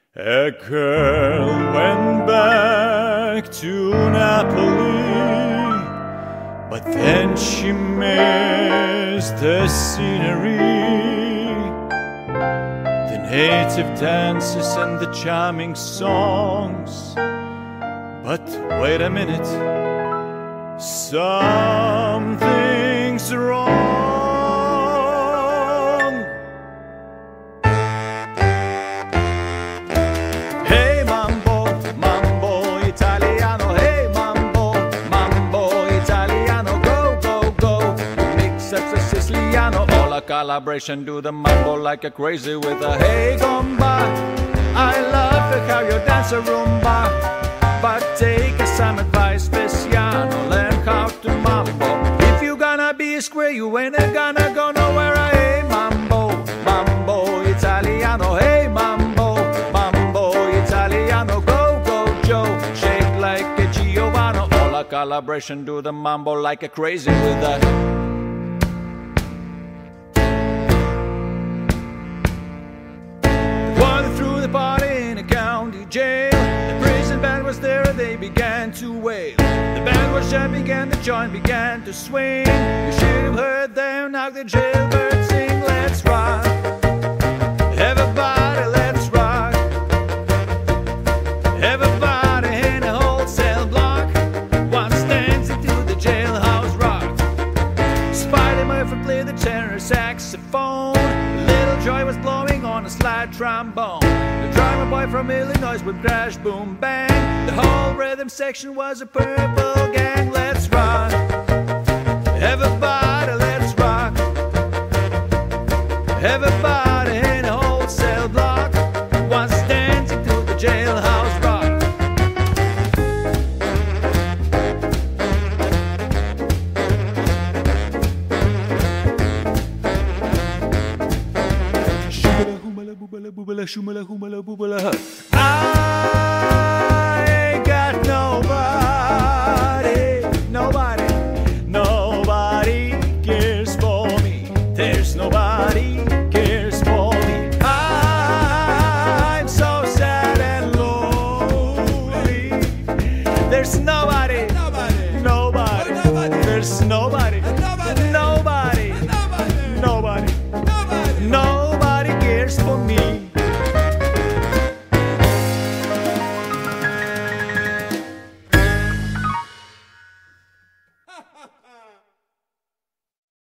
A girl went back to Napoli, but then she missed the scenery, the native dances and the charming songs. But wait a minute, something's wrong. Hey mambo, mambo italiano, hey mambo, mambo italiano, go, go, go, mix up the Siciliano, all a calibration, do the mambo like a crazy with a hey gomba. I love the how you dance a rumba, but take some advice, Vesiano, learn how to mambo. If you gonna be a square, you ain't gonna go nowhere. Hey mambo, mambo italiano, hey mambo, mambo italiano, go, go, Joe, shake like a Giovanni, all a calibration, do the mambo like a crazy with a one through the party in a county jail. The prison band was there, they began to wail. The band was jumping and the joint began to swing. You should have heard them knock the jailbird sing. Let's rock, everybody, let's rock. Everybody in a wholesale block wants dancing to the jailhouse rock. Spider Murphy played the tenor saxophone. Little Joy was blowing on a slide trombone. The drummer boy from Illinois would crash, boom, bang. The whole rhythm section was a purple gang. Let's rock, everybody, let's rock. Everybody in a wholesale block wants dancing to the jailhouse rock. Shumala, humala, boobala, boobala, shumala, humala, boobala.